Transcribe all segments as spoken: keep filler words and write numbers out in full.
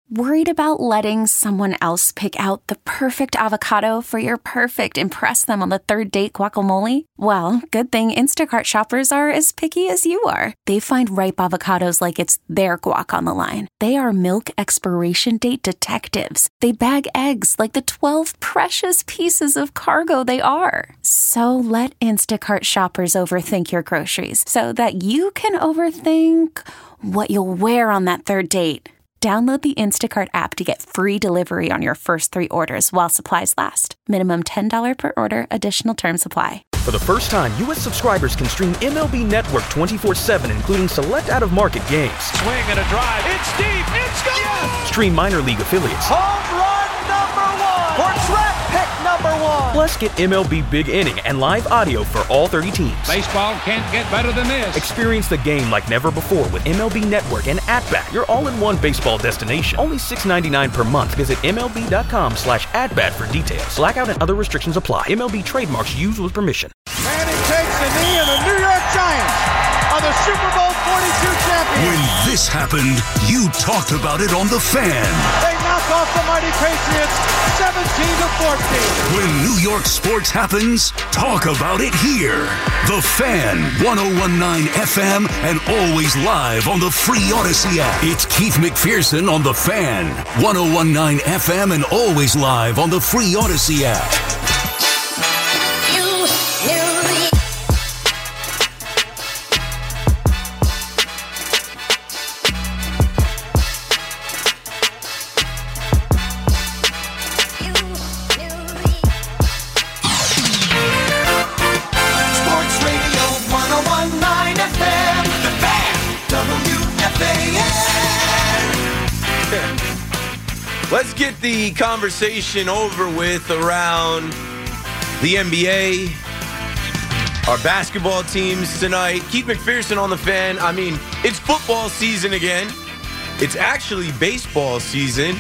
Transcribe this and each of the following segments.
Worried about letting someone else pick out the perfect avocado for your perfect impress them on the third date guacamole? Well, good thing Instacart shoppers are as picky as you are. They find ripe avocados like it's their guac on the line. They are milk expiration date detectives. They bag eggs like the twelve precious pieces of cargo they are. So let Instacart shoppers overthink your groceries so that you can overthink what you'll wear on that third date. Download the Instacart app to get free delivery on your first three orders while supplies last. Minimum ten dollars per order. Additional terms apply. For the first time, U S subscribers can stream M L B Network twenty-four seven, including select out-of-market games. Swing and a drive. It's deep. It's gone. Yes. Stream minor league affiliates. Home run number one. Or draft pick number one. Plus, get M L B Big Inning and live audio for all thirty teams. Baseball can't get better than this. Experience the game like never before with M L B Network and At-Bat, your all-in-one baseball destination. Only six dollars and ninety-nine cents per month. Visit MLB.com slash at-bat for details. Blackout and other restrictions apply. M L B trademarks used with permission. Manning takes the knee, and the New York Giants are the Super Bowl forty-two champions. When this happened, you talked about it on The Fan. They knock off the mighty Patriots seventeen to fourteen. When New York sports happens, talk about it here. The Fan, one oh one point nine F M, and always live on the free Odyssey app. It's Keith McPherson on The Fan, one oh one point nine F M, and always live on the free Odyssey app. Let's get the conversation over with around the N B A, our basketball teams tonight. Keith McPherson on The Fan. I mean, it's football season again. It's actually baseball season.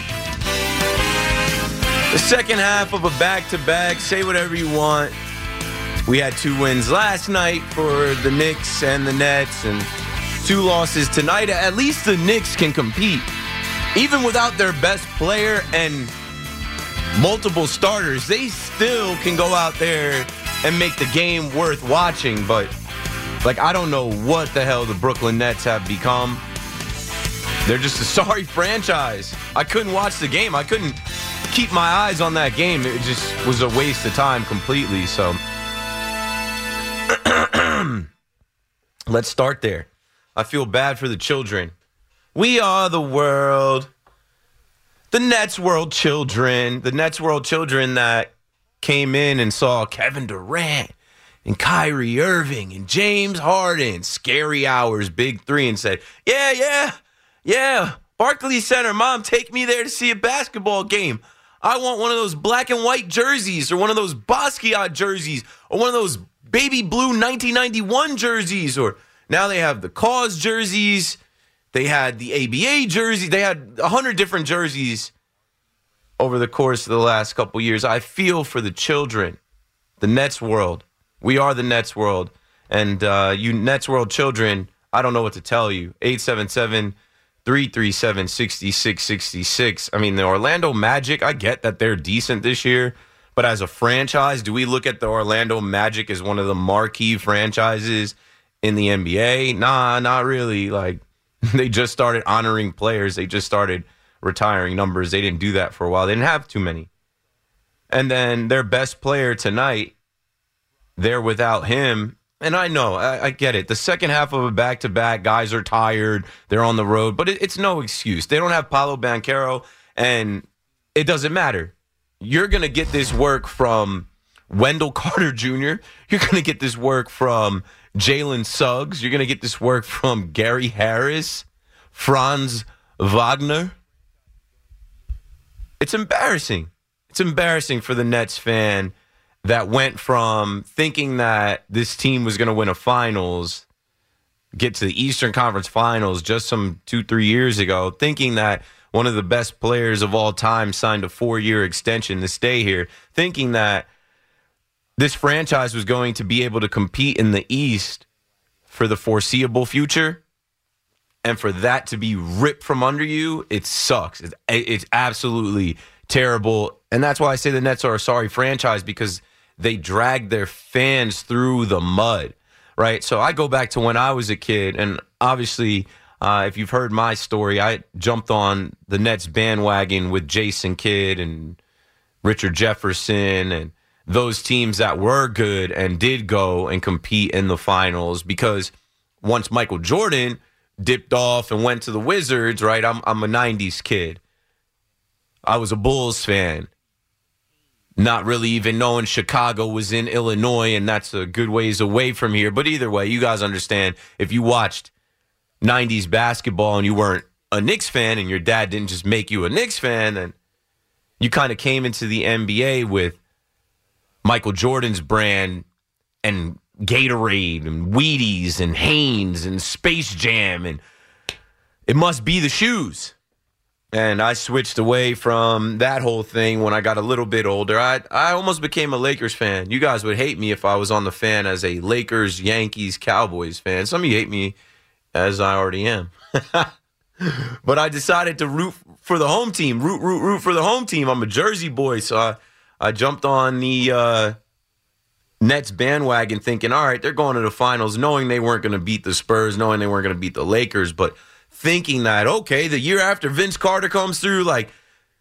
The second half of a back-to-back. Say whatever you want. We had two wins last night for the Knicks and the Nets, and two losses tonight. At least the Knicks can compete. Even without their best player and multiple starters, they still can go out there and make the game worth watching. But, like, I don't know what the hell the Brooklyn Nets have become. They're just a sorry franchise. I couldn't watch the game. I couldn't keep my eyes on that game. It just was a waste of time completely. So, let's start there. I feel bad for the children. We are the world, the Nets world children, the Nets world children that came in and saw Kevin Durant and Kyrie Irving and James Harden, scary hours, big three, and said, yeah, yeah, yeah, Barclays Center, Mom, take me there to see a basketball game. I want one of those black and white jerseys or one of those Basquiat jerseys or one of those baby blue nineteen ninety-one jerseys. Or now they have the Cause jerseys. They had the A B A jersey. They had a hundred different jerseys over the course of the last couple years. I feel for the children, the Nets world. We are the Nets world. And uh, you Nets world children, I don't know what to tell you. eight seven seven, three three seven, six six six six. I mean, the Orlando Magic, I get that they're decent this year. But as a franchise, do we look at the Orlando Magic as one of the marquee franchises in the N B A? Nah, not really. Like, they just started honoring players. They just started retiring numbers. They didn't do that for a while. They didn't have too many. And then their best player tonight, they're without him. And I know, I, I get it. The second half of a back-to-back, guys are tired. They're on the road. But it, it's no excuse. They don't have Paolo Banchero, and it doesn't matter. You're going to get this work from Wendell Carter Junior You're going to get this work from Jalen Suggs. You're going to get this work from Gary Harris, Franz Wagner. It's embarrassing. It's embarrassing for the Nets fan that went from thinking that this team was going to win a finals, get to the Eastern Conference Finals just some two, three years ago, thinking that one of the best players of all time signed a four-year extension to stay here, thinking that this franchise was going to be able to compete in the East for the foreseeable future. And for that to be ripped from under you, it sucks. It's, it's absolutely terrible. And that's why I say the Nets are a sorry franchise, because they drag their fans through the mud, right? So I go back to when I was a kid, and obviously, uh, if you've heard my story, I jumped on the Nets bandwagon with Jason Kidd and Richard Jefferson and those teams that were good and did go and compete in the finals, because once Michael Jordan dipped off and went to the Wizards, right? I'm I'm a nineties kid. I was a Bulls fan, not really even knowing Chicago was in Illinois, and that's a good ways away from here. But either way, you guys understand, if you watched nineties basketball and you weren't a Knicks fan and your dad didn't just make you a Knicks fan, then you kind of came into the N B A with Michael Jordan's brand and Gatorade and Wheaties and Hanes and Space Jam, and it must be the shoes. And I switched away from that whole thing when I got a little bit older. I I almost became a Lakers fan. You guys would hate me if I was on the fan as a Lakers, Yankees, Cowboys fan. Some of you hate me as I already am. But I decided to root for the home team. Root, root, root for the home team. I'm a Jersey boy, so I, I jumped on the uh, Nets bandwagon thinking, all right, they're going to the finals, knowing they weren't going to beat the Spurs, knowing they weren't going to beat the Lakers, but thinking that, okay, the year after Vince Carter comes through, like,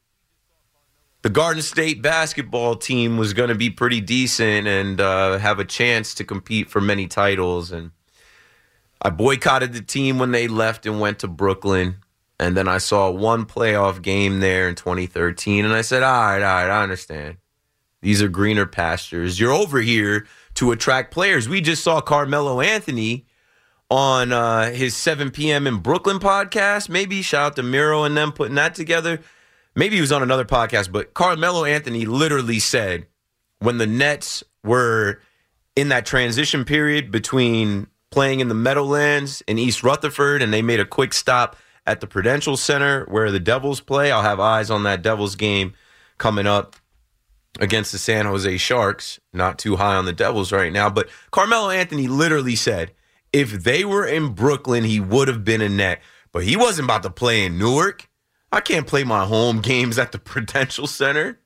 the Garden State basketball team was going to be pretty decent and uh, have a chance to compete for many titles. And I boycotted the team when they left and went to Brooklyn. And then I saw one playoff game there in twenty thirteen, and I said, all right, all right, I understand. These are greener pastures. You're over here to attract players. We just saw Carmelo Anthony on uh, his seven p.m. in Brooklyn podcast. Maybe shout out to Miro and them putting that together. Maybe he was on another podcast, but Carmelo Anthony literally said when the Nets were in that transition period between playing in the Meadowlands in East Rutherford, and they made a quick stop at the Prudential Center where the Devils play. I'll have eyes on that Devils game coming up against the San Jose Sharks. Not too high on the Devils right now, but Carmelo Anthony literally said if they were in Brooklyn, he would have been a Net, but he wasn't about to play in Newark. I can't play my home games at the Prudential Center.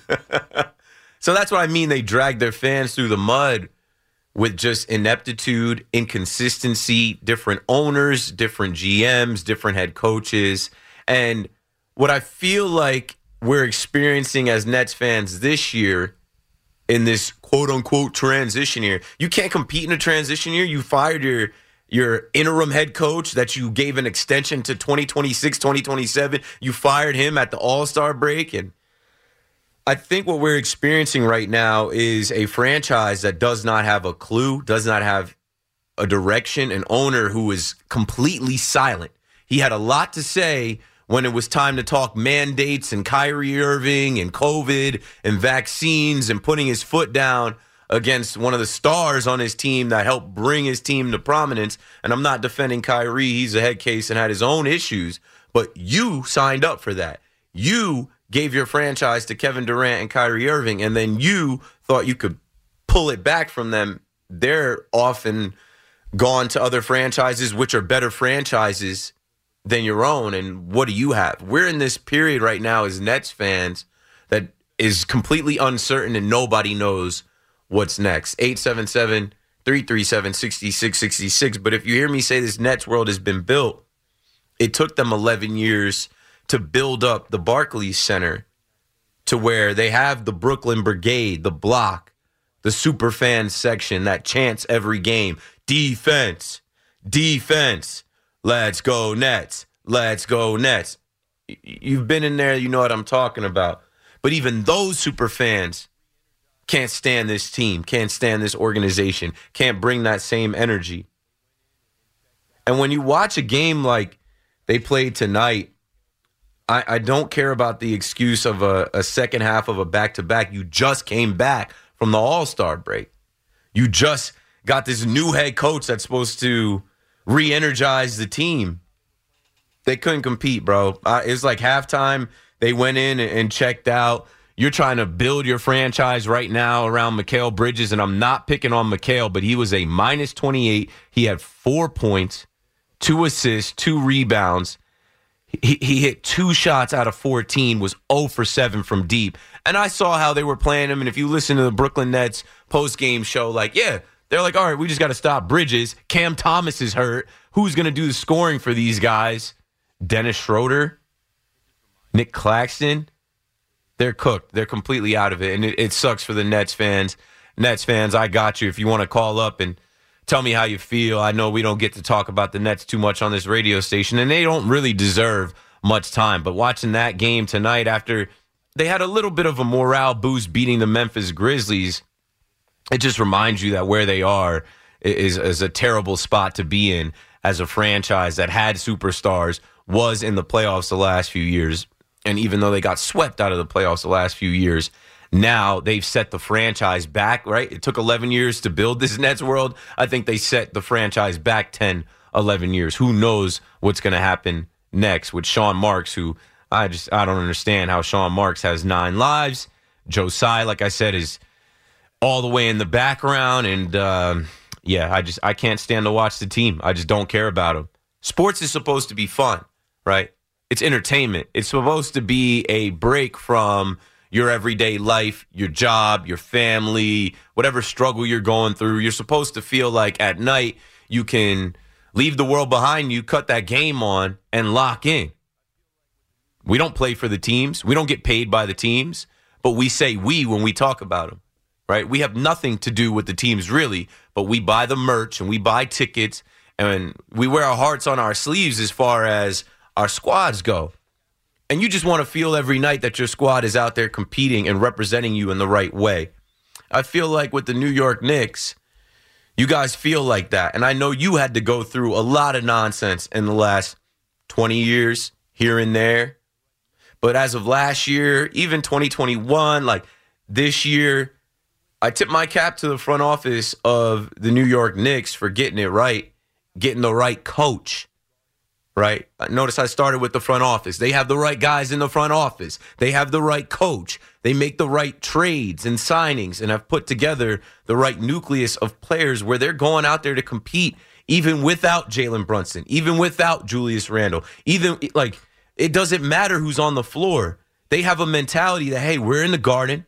So that's what I mean. They drag their fans through the mud with just ineptitude, inconsistency, different owners, different G Ms, different head coaches. And what I feel like we're experiencing as Nets fans this year in this quote-unquote transition year, you can't compete in a transition year. You fired your your interim head coach that you gave an extension to twenty twenty-six, twenty twenty-seven. You fired him at the All-Star break. And I think what we're experiencing right now is a franchise that does not have a clue, does not have a direction, an owner who is completely silent. He had a lot to say when it was time to talk mandates and Kyrie Irving and COVID and vaccines and putting his foot down against one of the stars on his team that helped bring his team to prominence. And I'm not defending Kyrie. He's a head case and had his own issues. But you signed up for that. You gave your franchise to Kevin Durant and Kyrie Irving, and then you thought you could pull it back from them. They're often gone to other franchises, which are better franchises than your own. And what do you have? We're in this period right now as Nets fans that is completely uncertain and nobody knows what's next. eight seven seven, three three seven, six six six six. But if you hear me say this Nets world has been built, it took them eleven years to build up the Barclays Center to where they have the Brooklyn Brigade, the block, the super fan section that chants every game, defense, defense, let's go Nets, let's go Nets. You've been in there, you know what I'm talking about. But even those super fans can't stand this team, can't stand this organization, can't bring that same energy. And when you watch a game like they played tonight, I, I don't care about the excuse of a, a second half of a back-to-back. You just came back from the All-Star break. You just got this new head coach that's supposed to re-energize the team. They couldn't compete, bro. Uh, it was like halftime. They went in and, and checked out. You're trying to build your franchise right now around Mikal Bridges, and I'm not picking on Mikal, but he was a minus twenty-eight. He had four points, two assists, two rebounds. He, he hit two shots out of fourteen, was zero for seven from deep. And I saw how they were playing him. And if you listen to the Brooklyn Nets post-game show, like, yeah, they're like, all right, we just got to stop Bridges. Cam Thomas is hurt. Who's going to do the scoring for these guys? Dennis Schroeder? Nick Claxton? They're cooked. They're completely out of it. And it, it sucks for the Nets fans. Nets fans, I got you. If you want to call up and tell me how you feel. I know we don't get to talk about the Nets too much on this radio station, and they don't really deserve much time. But watching that game tonight, after they had a little bit of a morale boost beating the Memphis Grizzlies, it just reminds you that where they are is, is a terrible spot to be in as a franchise that had superstars, was in the playoffs the last few years. And even though they got swept out of the playoffs the last few years, now they've set the franchise back, right? It took eleven years to build this Nets world. I think they set the franchise back ten, eleven years. Who knows what's going to happen next with Sean Marks, who I just, I don't understand how Sean Marks has nine lives. Joe Tsai, like I said, is all the way in the background. And, um, yeah, I just, I can't stand to watch the team. I just don't care about them. Sports is supposed to be fun, right? It's entertainment. It's supposed to be a break from your everyday life, your job, your family, whatever struggle you're going through. You're supposed to feel like at night you can leave the world behind you, cut that game on, and lock in. We don't play for the teams. We don't get paid by the teams, but we say we when we talk about them, right? We have nothing to do with the teams really, but we buy the merch and we buy tickets and we wear our hearts on our sleeves as far as our squads go. And you just want to feel every night that your squad is out there competing and representing you in the right way. I feel like with the New York Knicks, you guys feel like that. And I know you had to go through a lot of nonsense in the last twenty years, here and there. But as of last year, even twenty twenty-one, like this year, I tip my cap to the front office of the New York Knicks for getting it right, getting the right coach. Right? Notice I started with the front office. They have the right guys in the front office. They have the right coach. They make the right trades and signings and have put together the right nucleus of players where they're going out there to compete even without Jalen Brunson, even without Julius Randle. Even like it doesn't matter who's on the floor. They have a mentality that, hey, we're in the Garden.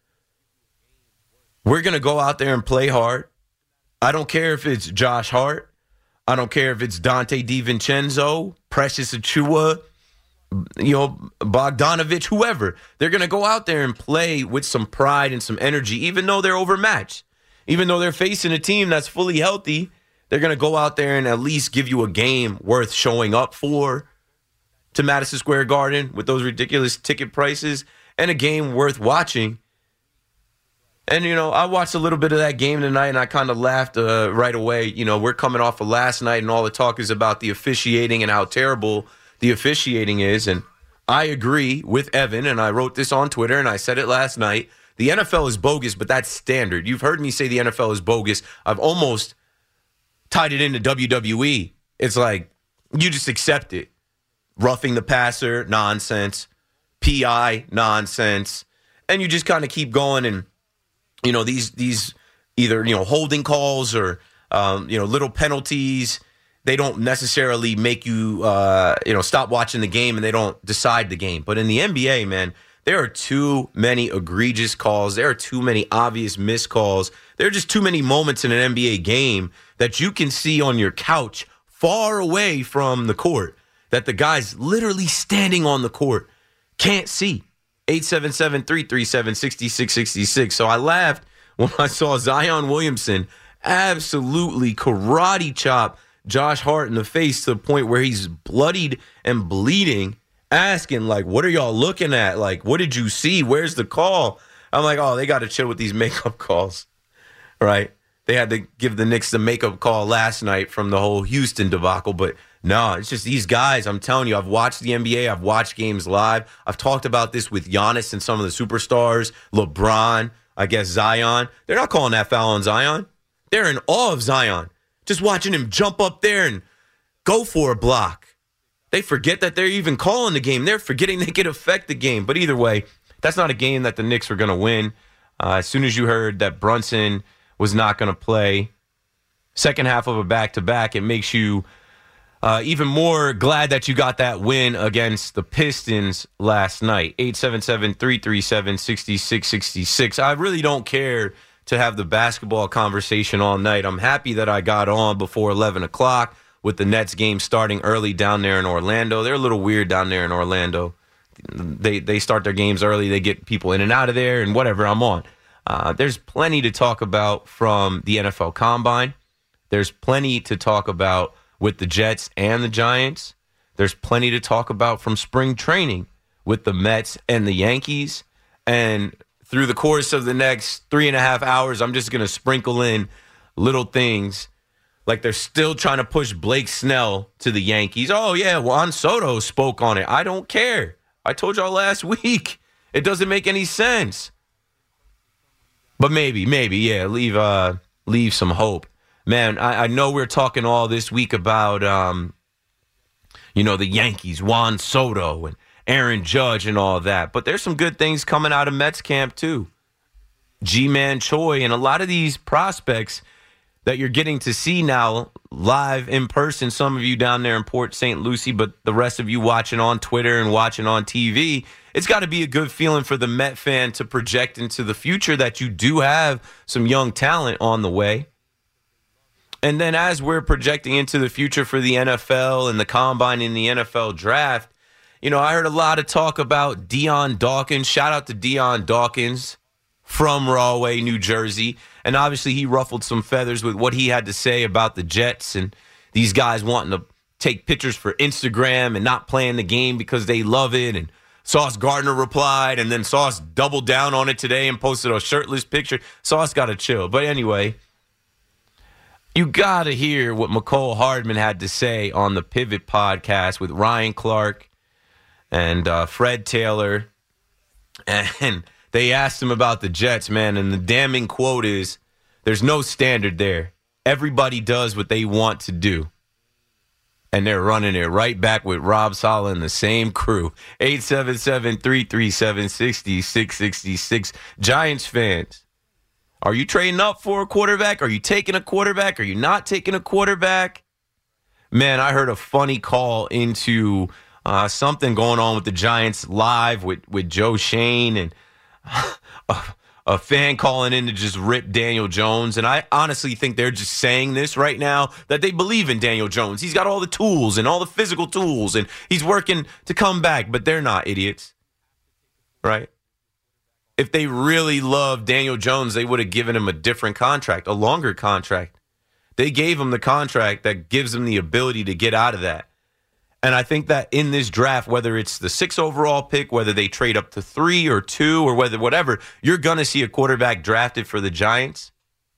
We're going to go out there and play hard. I don't care if it's Josh Hart. I don't care if it's Dante DiVincenzo, Precious Achiuwa, you know, Bogdanovich, whoever. They're going to go out there and play with some pride and some energy, even though they're overmatched. Even though they're facing a team that's fully healthy, they're going to go out there and at least give you a game worth showing up for to Madison Square Garden with those ridiculous ticket prices and a game worth watching. And, you know, I watched a little bit of that game tonight, and I kind of laughed uh, right away. You know, we're coming off of last night, and all the talk is about the officiating and how terrible the officiating is. And I agree with Evan, and I wrote this on Twitter, and I said it last night. The N F L is bogus, but that's standard. You've heard me say the N F L is bogus. I've almost tied it into W W E. It's like, you just accept it. Roughing the passer, nonsense. P I, nonsense. And you just kind of keep going and, you know, these these either, you know, holding calls or, um, you know, little penalties, they don't necessarily make you, uh, you know, stop watching the game and they don't decide the game. But in the N B A, man, there are too many egregious calls. There are too many obvious missed calls. There are just too many moments in an N B A game that you can see on your couch far away from the court that the guy's literally standing on the court can't see. eight seven seven, three three seven, six six six six. So I laughed when I saw Zion Williamson absolutely karate chop Josh Hart in the face to the point where he's bloodied and bleeding, asking, like, what are y'all looking at? Like, what did you see? Where's the call? I'm like, oh, they got to chill with these makeup calls, right? They had to give the Knicks the makeup call last night from the whole Houston debacle, but no, it's just these guys. I'm telling you, I've watched the N B A. I've watched games live. I've talked about this with Giannis and some of the superstars, LeBron, I guess Zion. They're not calling that foul on Zion. They're in awe of Zion. Just watching him jump up there and go for a block. They forget that they're even calling the game. They're forgetting they can affect the game. But either way, that's not a game that the Knicks were going to win. Uh, as soon as you heard that Brunson was not going to play second half of a back-to-back, it makes you Uh, even more glad that you got that win against the Pistons last night. eight seven seven, three three seven, six six six six. I really don't care to have the basketball conversation all night. I'm happy that I got on before eleven o'clock with the Nets game starting early down there in Orlando. They're a little weird down there in Orlando. They they start their games early. They get people in and out of there and whatever. I'm on. Uh, there's plenty to talk about from the N F L Combine. There's plenty to talk about with the Jets and the Giants. There's plenty to talk about from spring training with the Mets and the Yankees. And through the course of the next three and a half hours, I'm just going to sprinkle in little things like they're still trying to push Blake Snell to the Yankees. Oh, yeah, Juan Soto spoke on it. I don't care. I told y'all last week. It doesn't make any sense. But maybe, maybe, yeah, leave uh, leave some hope. Man, I, I know we're talking all this week about, um, you know, the Yankees, Juan Soto and Aaron Judge and all that. But there's some good things coming out of Mets camp, too. G-Man Choi and a lot of these prospects that you're getting to see now live in person. Some of you down there in Port Saint Lucie, but the rest of you watching on Twitter and watching on T V. It's got to be a good feeling for the Met fan to project into the future that you do have some young talent on the way. And then as we're projecting into the future for the N F L and the Combine in the N F L Draft, you know, I heard a lot of talk about Dion Dawkins. Shout out to Dion Dawkins from Rahway, New Jersey. And obviously he ruffled some feathers with what he had to say about the Jets and these guys wanting to take pictures for Instagram and not playing the game because they love it. And Sauce Gardner replied, and then Sauce doubled down on it today and posted a shirtless picture. Sauce got to chill. But anyway, you got to hear what Mecole Hardman had to say on the Pivot podcast with Ryan Clark and uh, Fred Taylor. And they asked him about the Jets, man, and the damning quote is, there's no standard there. Everybody does what they want to do. And they're running it right back with Rob Saleh and the same crew. eight seven seven, three three seven, six six six six. Giants fans, are you trading up for a quarterback? Are you taking a quarterback? Are you not taking a quarterback? Man, I heard a funny call into uh, something going on with the Giants live with, with Joe Shane and a, a fan calling in to just rip Daniel Jones. And I honestly think they're just saying this right now that they believe in Daniel Jones. He's got all the tools and all the physical tools, and he's working to come back. But they're not idiots, right? If they really loved Daniel Jones, they would have given him a different contract, a longer contract. They gave him the contract that gives him the ability to get out of that. And I think that in this draft, whether it's the six overall pick, whether they trade up to three or two or whether whatever, you're going to see a quarterback drafted for the Giants.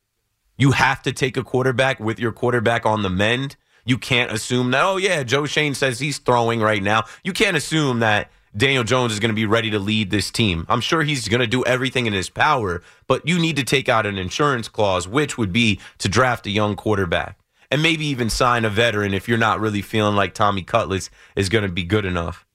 You have to take a quarterback with your quarterback on the mend. You can't assume that, oh, yeah, Joe Shane says he's throwing right now. You can't assume that Daniel Jones is going to be ready to lead this team. I'm sure he's going to do everything in his power, but you need to take out an insurance clause, which would be to draft a young quarterback. And maybe even sign a veteran if you're not really feeling like Tommy Cutlets is going to be good enough.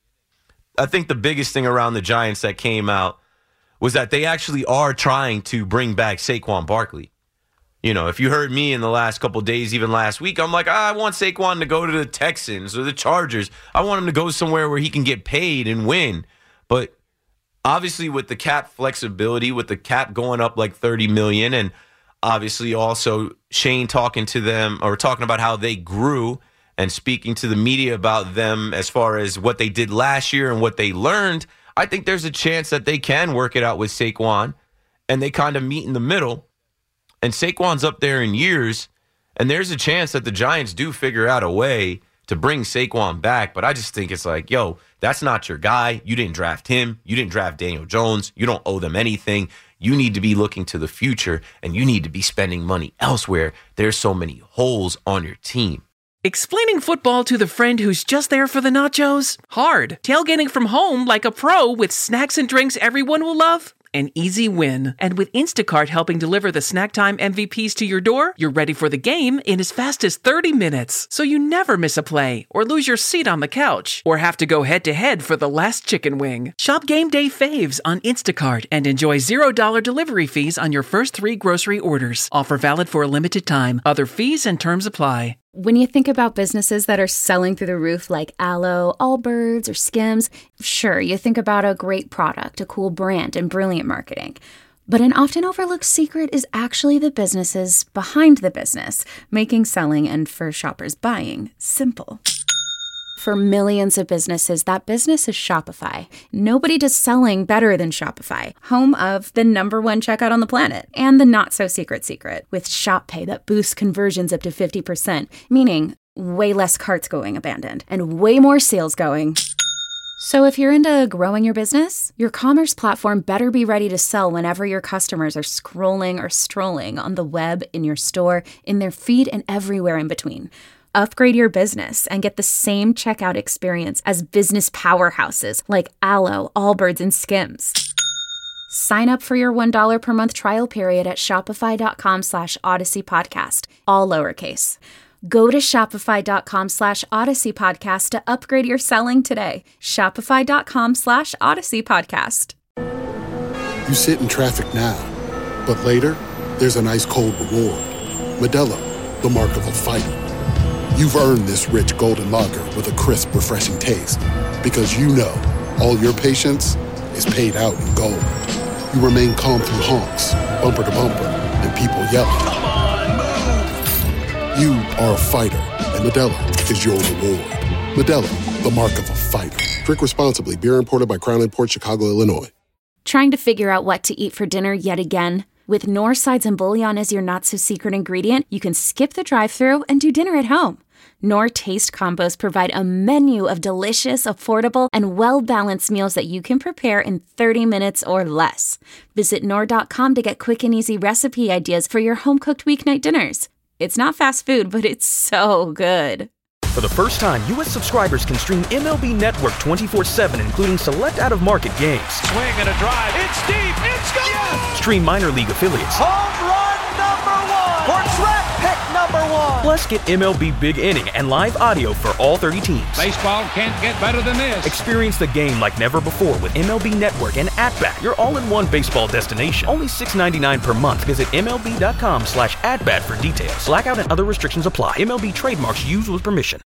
I think the biggest thing around the Giants that came out was that they actually are trying to bring back Saquon Barkley. You know, if you heard me in the last couple of days, even last week, I'm like, ah, I want Saquon to go to the Texans or the Chargers. I want him to go somewhere where he can get paid and win. But obviously with the cap flexibility, with the cap going up like thirty million dollars, and obviously also Shane talking to them or talking about how they grew and speaking to the media about them as far as what they did last year and what they learned, I think there's a chance that they can work it out with Saquon and they kind of meet in the middle. And Saquon's up there in years, and there's a chance that the Giants do figure out a way to bring Saquon back. But I just think it's like, yo, that's not your guy. You didn't draft him. You didn't draft Daniel Jones. You don't owe them anything. You need to be looking to the future, and you need to be spending money elsewhere. There's so many holes on your team. Explaining football to the friend who's just there for the nachos? Hard. Tailgating from home like a pro with snacks and drinks everyone will love? An easy win. And with Instacart helping deliver the snack time M V Ps to your door, you're ready for the game in as fast as thirty minutes. So you never miss a play or lose your seat on the couch or have to go head-to-head for the last chicken wing. Shop Game Day Faves on Instacart and enjoy zero dollars delivery fees on your first three grocery orders. Offer valid for a limited time. Other fees and terms apply. When you think about businesses that are selling through the roof like Aloe, Allbirds, or Skims, sure, you think about a great product, a cool brand, and brilliant marketing. But an often overlooked secret is actually the businesses behind the business, making selling and for shoppers buying simple. For millions of businesses, that business is Shopify. Nobody does selling better than Shopify, home of the number one checkout on the planet, and the not-so-secret secret, with Shop Pay that boosts conversions up to fifty percent, meaning way less carts going abandoned, and way more sales going. So if you're into growing your business, your commerce platform better be ready to sell whenever your customers are scrolling or strolling on the web, in your store, in their feed, and everywhere in between. Upgrade your business and get the same checkout experience as business powerhouses like Aloe, Allbirds, and Skims. Sign up for your one dollar per month trial period at shopify.com slash Odyssey Podcast, all lowercase. Go to shopify.com slash Odyssey Podcast to upgrade your selling today. Shopify.com slash Odyssey Podcast. You sit in traffic now, but later, there's an ice cold reward. Modelo, the mark of a fighter. You've earned this rich golden lager with a crisp, refreshing taste. Because you know, all your patience is paid out in gold. You remain calm through honks, bumper to bumper, and people yelling. Come on, move! You are a fighter, and Modelo is your reward. Modelo, the mark of a fighter. Drink responsibly. Beer imported by Crown Imports, Chicago, Illinois. Trying to figure out what to eat for dinner yet again? With Knorr sides and bouillon as your not-so-secret ingredient, you can skip the drive-thru and do dinner at home. Knorr Taste Combos provide a menu of delicious, affordable, and well-balanced meals that you can prepare in thirty minutes or less. Visit Knorr dot com to get quick and easy recipe ideas for your home-cooked weeknight dinners. It's not fast food, but it's so good. For the first time, U S subscribers can stream M L B Network twenty-four seven, including select out-of-market games. Swing and a drive. It's deep. It's gone. Yes! Stream minor league affiliates. Home run number one. Or draft pick number one. Plus, get M L B Big Inning and live audio for all thirty teams. Baseball can't get better than this. Experience the game like never before with M L B Network and At-Bat, your all-in-one baseball destination. Only six dollars and ninety-nine cents per month. Visit MLB.com slash at-bat for details. Blackout and other restrictions apply. M L B trademarks used with permission.